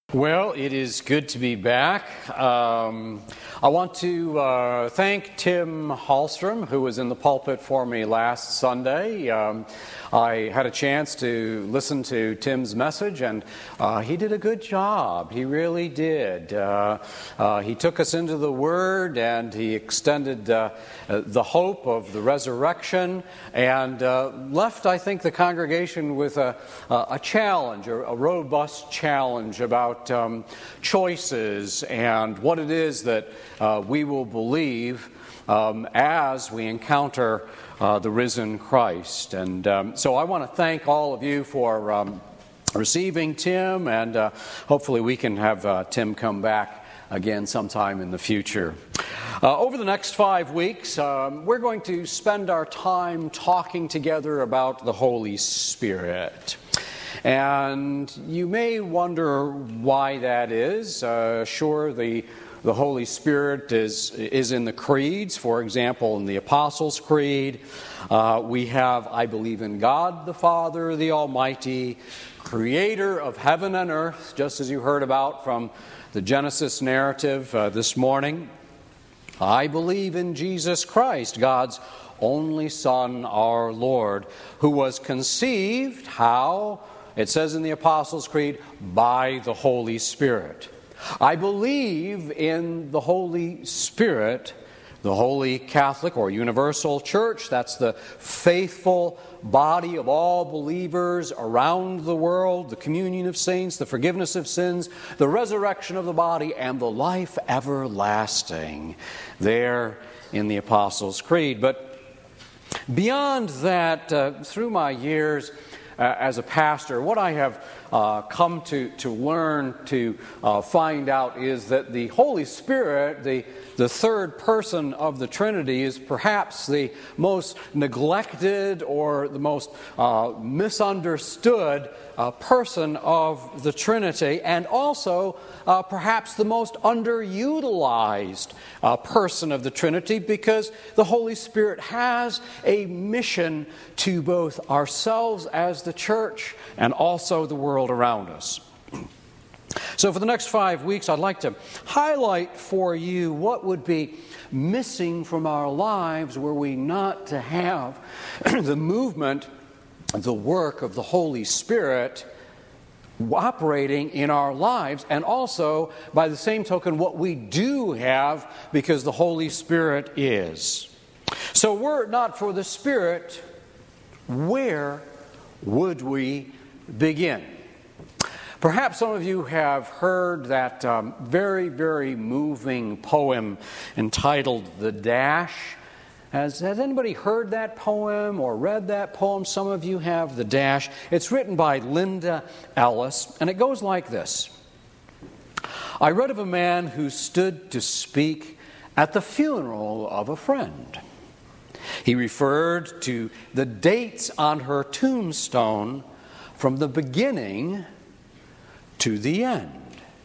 Well, it is good to be back. I want to thank Tim Hallstrom, who was in the pulpit for me last Sunday. I had a chance to listen to Tim's message, and he did a good job. He really did. He took us into the Word, and he extended the hope of the resurrection, and left, I think, the congregation with a challenge, a robust challenge about choices and what it is that we will believe as we encounter the risen Christ. And so I want to thank all of you for receiving Tim, and hopefully we can have Tim come back again sometime in the future. Over the next 5 weeks, we're going to spend our time talking together about the Holy Spirit. And you may wonder why that is. Sure, the Holy Spirit is in the creeds. For example, in the Apostles' Creed, we have, I believe in God the Father, the Almighty, creator of heaven and earth, just as you heard about from the Genesis narrative this morning. I believe in Jesus Christ, God's only Son, our Lord, who was conceived, how? It says in the Apostles' Creed, by the Holy Spirit. I believe in the Holy Spirit, the Holy Catholic or Universal Church. That's the faithful body of all believers around the world, the communion of saints, the forgiveness of sins, the resurrection of the body, and the life everlasting. There in the Apostles' Creed. But beyond that, through my years as a pastor, what I have come to learn, to find out, is that the Holy Spirit, the third person of the Trinity, is perhaps the most neglected or the most misunderstood person of the Trinity, and also perhaps the most underutilized person of the Trinity, because the Holy Spirit has a mission to both ourselves as the church and also the world around us. So for the next 5 weeks, I'd like to highlight for you what would be missing from our lives were we not to have the movement, the work of the Holy Spirit operating in our lives, and also, by the same token, what we do have because the Holy Spirit is. So were it not for the Spirit, where would we begin? Perhaps some of you have heard that very, very moving poem entitled The Dash. Has anybody heard that poem or read that poem? Some of you have. The Dash. It's written by Linda Ellis, and it goes like this. I read of a man who stood to speak at the funeral of a friend. He referred to the dates on her tombstone from the beginning to the end.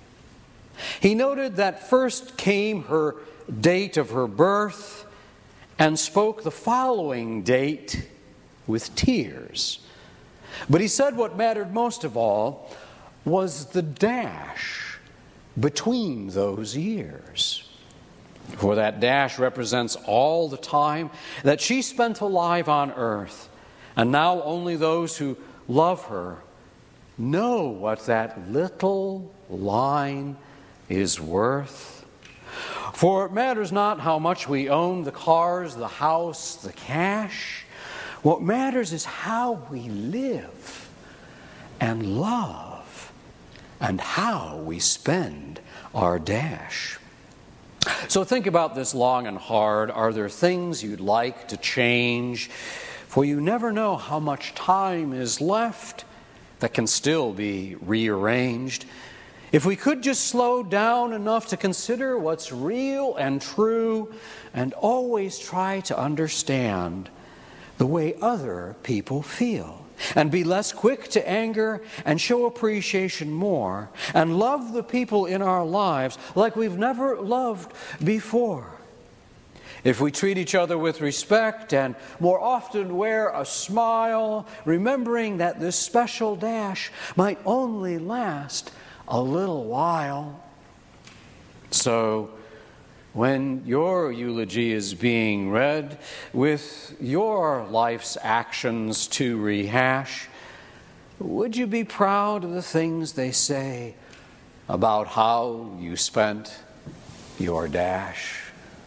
He noted that first came her date of her birth and spoke the following date with tears. But he said what mattered most of all was the dash between those years. For that dash represents all the time that she spent alive on earth, and now only those who love her know what that little line is worth. For it matters not how much we own, the cars, the house, the cash. What matters is how we live and love and how we spend our dash. So think about this long and hard. Are there things you'd like to change? For you never know how much time is left that can still be rearranged. If we could just slow down enough to consider what's real and true, and always try to understand the way other people feel, and be less quick to anger and show appreciation more, and love the people in our lives like we've never loved before. If we treat each other with respect and more often wear a smile, remembering that this special dash might only last a little while. So, when your eulogy is being read, with your life's actions to rehash, would you be proud of the things they say about how you spent your dash?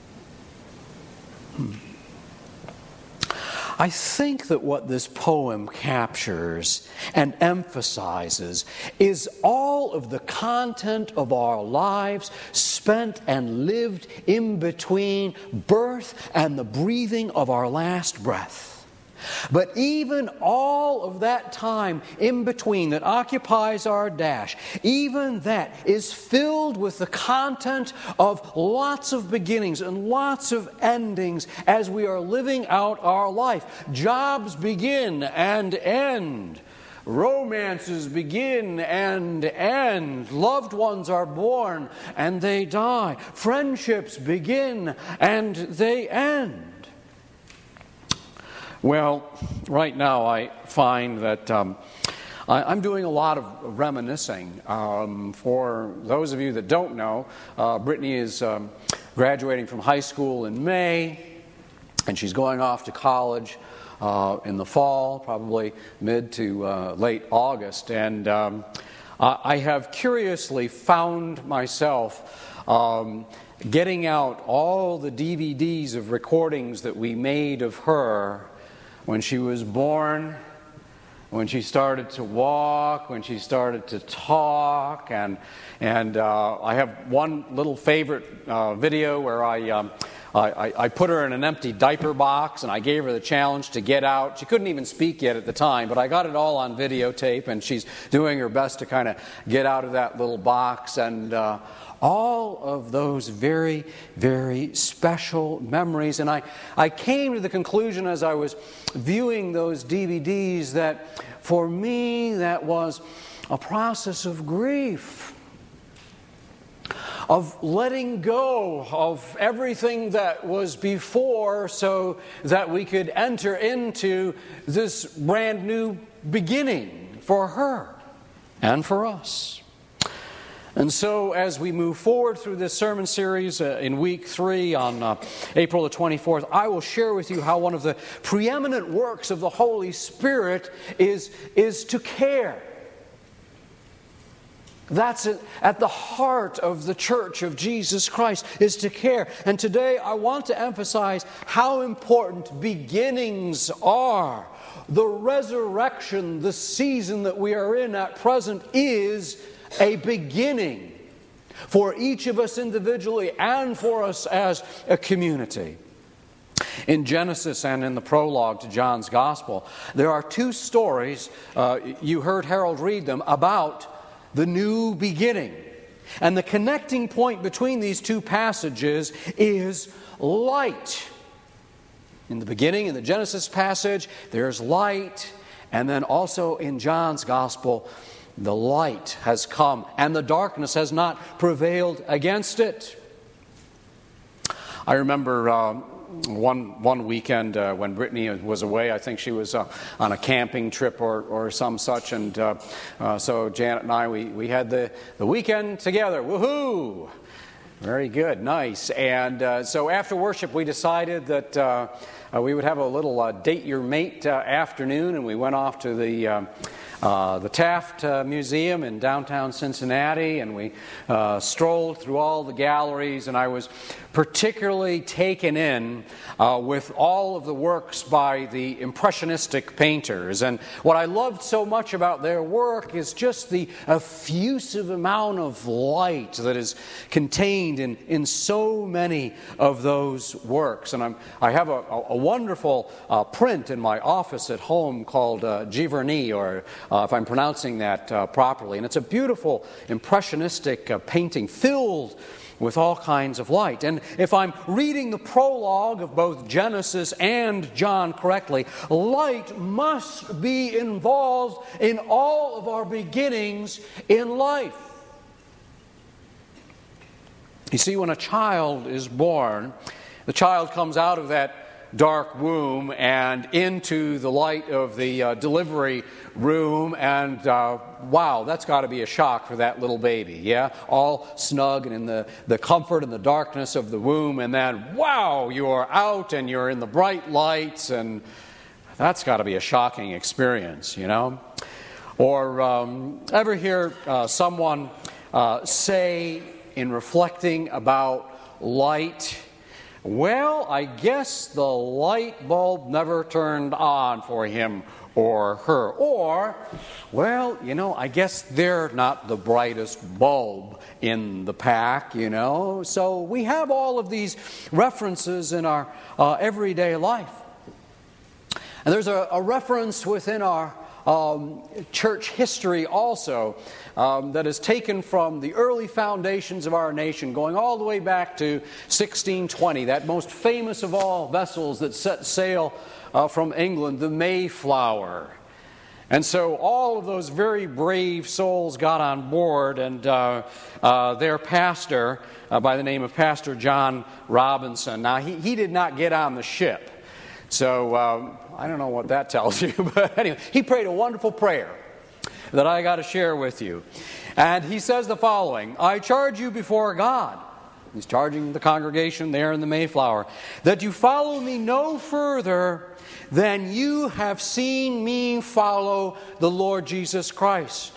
I think that what this poem captures and emphasizes is all of the content of our lives spent and lived in between birth and the breathing of our last breath. But even all of that time in between that occupies our dash, even that is filled with the content of lots of beginnings and lots of endings as we are living out our life. Jobs begin and end. Romances begin and end. Loved ones are born and they die. Friendships begin and they end. Well, right now I find that I'm doing a lot of reminiscing. For those of you that don't know, Brittany is graduating from high school in May, and she's going off to college in the fall, probably mid to late August. And I have curiously found myself getting out all the DVDs of recordings that we made of her when she was born, when she started to walk, when she started to talk, and I have one little favorite video where I put her in an empty diaper box and I gave her the challenge to get out. She couldn't even speak yet at the time, but I got it all on videotape, and she's doing her best to kind of get out of that little box. And all of those very, very special memories. And I came to the conclusion as I was viewing those DVDs that for me that was a process of grief, of letting go of everything that was before so that we could enter into this brand new beginning for her and for us. And so as we move forward through this sermon series in week 3 on April the 24th, I will share with you how one of the preeminent works of the Holy Spirit is to care. That's at the heart of the Church of Jesus Christ, is to care. And today I want to emphasize how important beginnings are. The resurrection, the season that we are in at present, is a beginning for each of us individually and for us as a community. In Genesis and in the prologue to John's Gospel, there are 2 stories, you heard Harold read them, about the new beginning. And the connecting point between these 2 passages is light. In the beginning, in the Genesis passage, there's light. And then also in John's Gospel, the light has come, and the darkness has not prevailed against it. I remember one weekend when Brittany was away. I think she was on a camping trip or some such, and so Janet and I, we had the weekend together. Woohoo! Very good, nice. And so after worship, we decided that we would have a little date your mate afternoon, and we went off to the Taft Museum in downtown Cincinnati, and we strolled through all the galleries, and I was particularly taken in with all of the works by the Impressionistic painters. And what I loved so much about their work is just the effusive amount of light that is contained in so many of those works. And I have a wonderful print in my office at home called Giverny, or if I'm pronouncing that properly. And it's a beautiful Impressionistic painting filled with all kinds of light. And if I'm reading the prologue of both Genesis and John correctly, light must be involved in all of our beginnings in life. You see, when a child is born, the child comes out of that dark womb and into the light of the delivery room, and wow, that's got to be a shock for that little baby, yeah? All snug and in the comfort and the darkness of the womb, and then, wow, you're out and you're in the bright lights, and that's got to be a shocking experience, you know? Or ever hear someone say, in reflecting about light, well, I guess the light bulb never turned on for him or her. Or, well, you know, I guess they're not the brightest bulb in the pack, you know. So we have all of these references in our everyday life. And there's a reference within our church history also that is taken from the early foundations of our nation, going all the way back to 1620, that most famous of all vessels that set sail from England, the Mayflower. And so all of those very brave souls got on board, and their pastor, by the name of Pastor John Robinson, now he did not get on the ship. So I don't know what that tells you, but anyway, he prayed a wonderful prayer that I got to share with you. And he says the following: I charge you before God, he's charging the congregation there in the Mayflower, that you follow me no further than you have seen me follow the Lord Jesus Christ.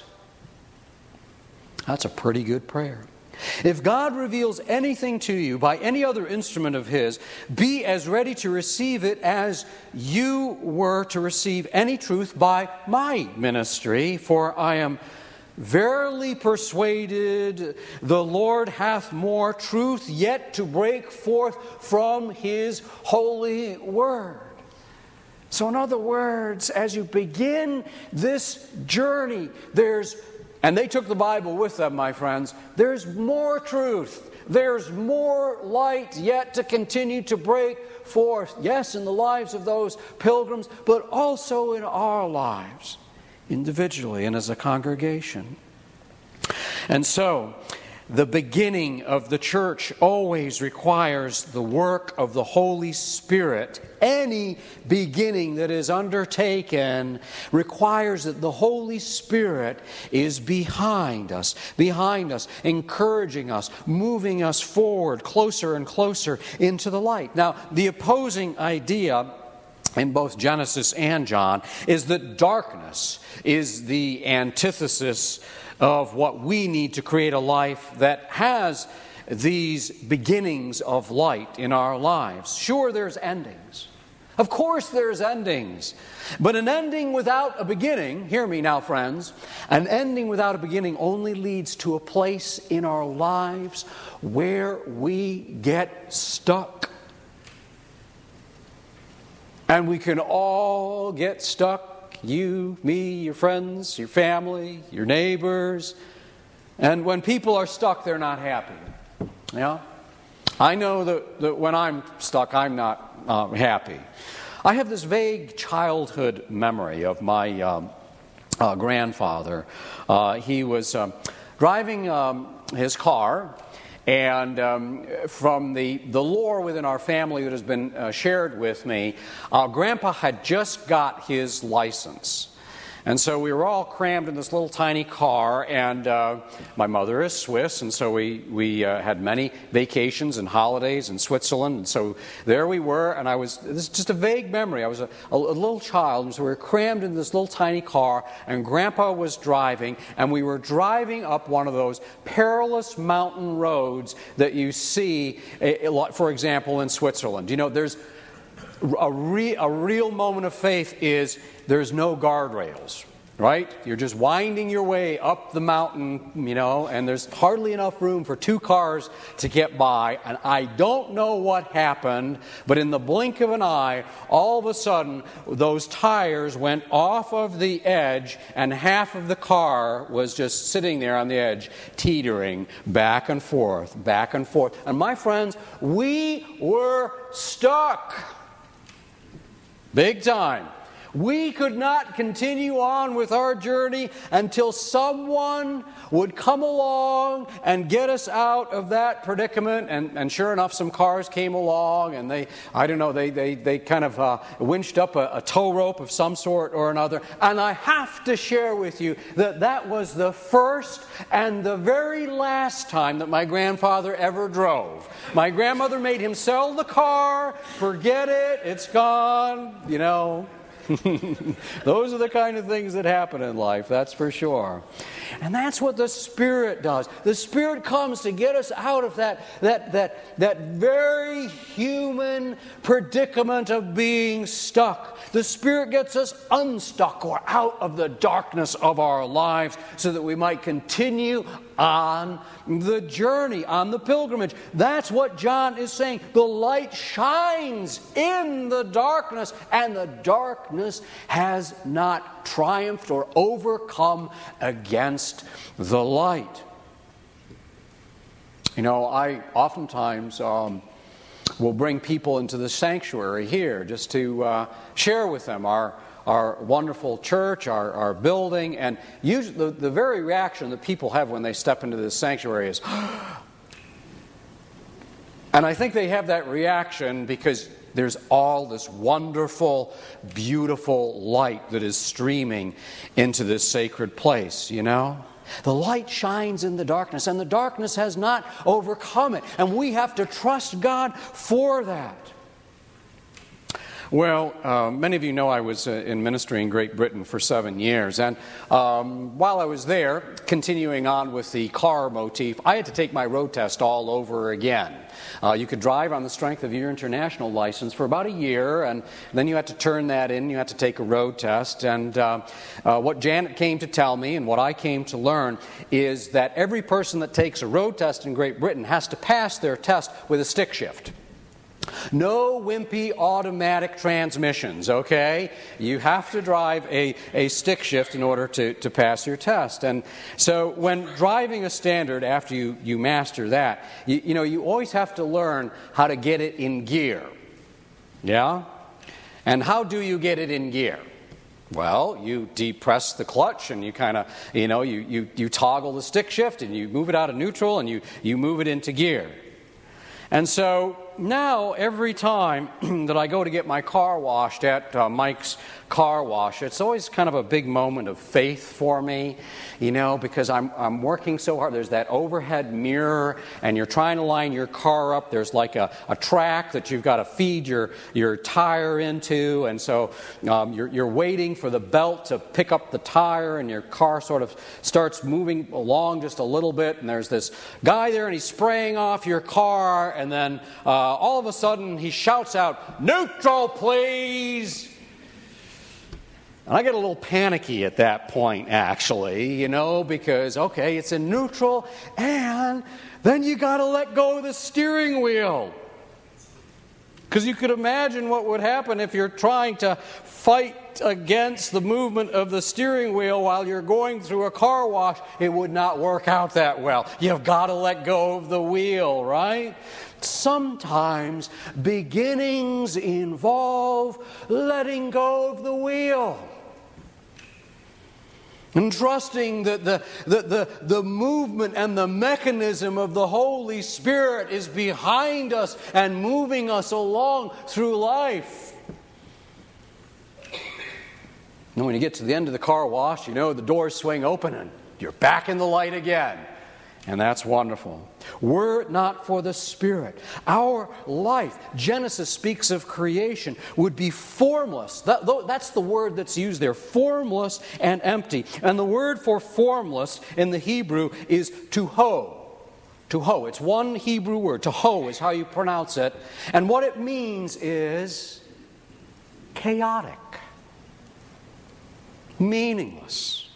That's a pretty good prayer. If God reveals anything to you by any other instrument of His, be as ready to receive it as you were to receive any truth by my ministry, for I am verily persuaded the Lord hath more truth yet to break forth from His holy word. So in other words, as you begin this journey, and they took the Bible with them, my friends, there's more truth. There's more light yet to continue to break forth. Yes, in the lives of those pilgrims, but also in our lives, individually and as a congregation. And so, the beginning of the church always requires the work of the Holy Spirit. Any beginning that is undertaken requires that the Holy Spirit is behind us, encouraging us, moving us forward closer and closer into the light. Now, the opposing idea in both Genesis and John is that darkness is the antithesis of what we need to create a life that has these beginnings of light in our lives. Sure, there's endings. Of course there's endings. But an ending without a beginning, hear me now, friends, an ending without a beginning only leads to a place in our lives where we get stuck. And we can all get stuck. You, me, your friends, your family, your neighbors. And when people are stuck, they're not happy. Yeah? I know that when I'm stuck, I'm not happy. I have this vague childhood memory of my grandfather. He was driving his car, and from the lore within our family that has been shared with me, Grandpa had just got his license. And so we were all crammed in this little tiny car, and my mother is Swiss, and so we had many vacations and holidays in Switzerland, and so there we were, and this is just a vague memory. I was a little child, and so we were crammed in this little tiny car, and Grandpa was driving, and we were driving up one of those perilous mountain roads that you see, for example, in Switzerland. You know, there's a real moment of faith is there's no guardrails, right? You're just winding your way up the mountain, you know, and there's hardly enough room for two cars to get by. And I don't know what happened, but in the blink of an eye, all of a sudden, those tires went off of the edge, and half of the car was just sitting there on the edge, teetering back and forth, back and forth. And my friends, we were stuck. Big time. We could not continue on with our journey until someone would come along and get us out of that predicament. And sure enough, some cars came along, and they kind of winched up a tow rope of some sort or another. And I have to share with you that was the first and the very last time that my grandfather ever drove. My grandmother made him sell the car. Forget it, it's gone, Those are the kind of things that happen in life, that's for sure. And that's what the Spirit does. The Spirit comes to get us out of that very human predicament of being stuck. The Spirit gets us unstuck or out of the darkness of our lives so that we might continue on the journey, on the pilgrimage. That's what John is saying. The light shines in the darkness, and the darkness has not triumphed or overcome against the light. I oftentimes will bring people into the sanctuary here just to share with them our wonderful church, our building, and usually the very reaction that people have when they step into this sanctuary is, and I think they have that reaction because there's all this wonderful, beautiful light that is streaming into this sacred place, The light shines in the darkness, and the darkness has not overcome it, and we have to trust God for that. Well, many of you know I was in ministry in Great Britain for 7 years, and while I was there, continuing on with the car motif, I had to take my road test all over again. You could drive on the strength of your international license for about a year, and then you had to turn that in, you had to take a road test, and what Janet came to tell me, and what I came to learn, is that every person that takes a road test in Great Britain has to pass their test with a stick shift. No wimpy automatic transmissions, okay? You have to drive a stick shift in order to pass your test. And so when driving a standard, after you master that, you always have to learn how to get it in gear. Yeah? And how do you get it in gear? Well, you depress the clutch and you kind of, you toggle the stick shift and you move it out of neutral and you move it into gear. And so now every time that I go to get my car washed at Mike's Car Wash, it's always kind of a big moment of faith for me, because I'm working so hard. There's that overhead mirror, and you're trying to line your car up. There's like a track that you've got to feed your tire into, and so you're waiting for the belt to pick up the tire, and your car sort of starts moving along just a little bit, and there's this guy there, and he's spraying off your car, and then all of a sudden he shouts out, "Neutral, please!" And I get a little panicky at that point, actually, because, okay, it's in neutral, and then you got to let go of the steering wheel. Because you could imagine what would happen if you're trying to fight against the movement of the steering wheel while you're going through a car wash. It would not work out that well. You've got to let go of the wheel, right? Sometimes beginnings involve letting go of the wheel. And trusting that the movement and the mechanism of the Holy Spirit is behind us and moving us along through life. And when you get to the end of the car wash, the doors swing open and you're back in the light again. And that's wonderful. Were it not for the Spirit, our life, Genesis speaks of creation, would be formless. That's the word that's used there, formless and empty. And the word for formless in the Hebrew is toho. Toho. It's one Hebrew word. Toho is how you pronounce it. And what it means is chaotic, meaningless,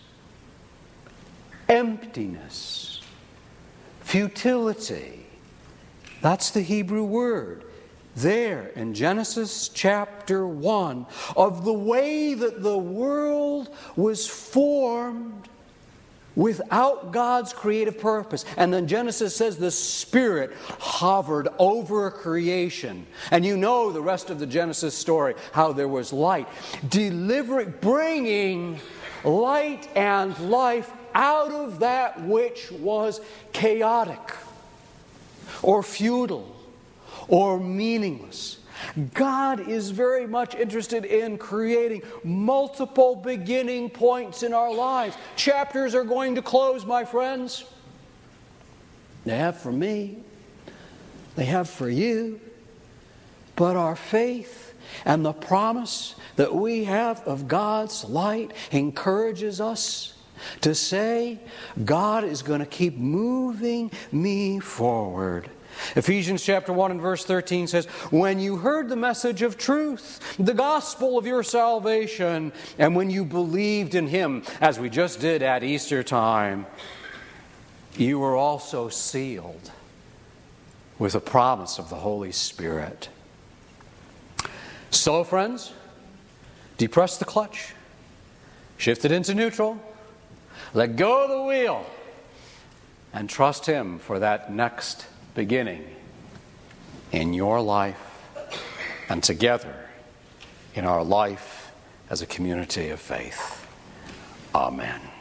emptiness, futility. That's the Hebrew word there in Genesis chapter 1 of the way that the world was formed without God's creative purpose. And then Genesis says the Spirit hovered over creation. And you know the rest of the Genesis story, how there was light, bringing light and life out of that which was chaotic or futile or meaningless. God is very much interested in creating multiple beginning points in our lives. Chapters are going to close, my friends. They have for me. They have for you. But our faith and the promise that we have of God's light encourages us to say, God is going to keep moving me forward. Ephesians chapter 1 and verse 13 says, when you heard the message of truth, the gospel of your salvation, and when you believed in Him, as we just did at Easter time, you were also sealed with the promise of the Holy Spirit. So, friends, depress the clutch, shift it into neutral, let go of the wheel, and trust Him for that next beginning in your life and together in our life as a community of faith. Amen.